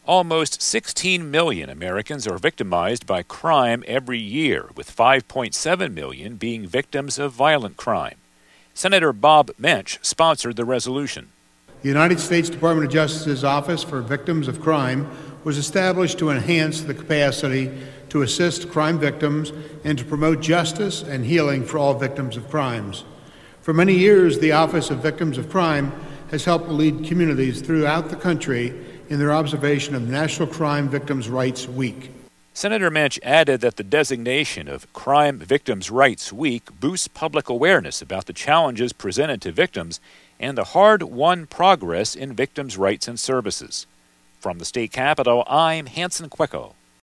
Almost 16 million Americans are victimized by crime every year, with 5.7 million being victims of violent crime. Senator Bob Mensch sponsored the resolution. The United States Department of Justice's Office for Victims of Crime was established to enhance the capacity to assist crime victims and to promote justice and healing for all victims of crimes. For many years, the Office of Victims of Crime has helped lead communities throughout the country in their observation of National Crime Victims' Rights Week. Senator Mensch added that the designation of Crime Victims' Rights Week boosts public awareness about the challenges presented to victims and the hard-won progress in victims' rights and services. From the state capitol, I'm Hanson Quecco.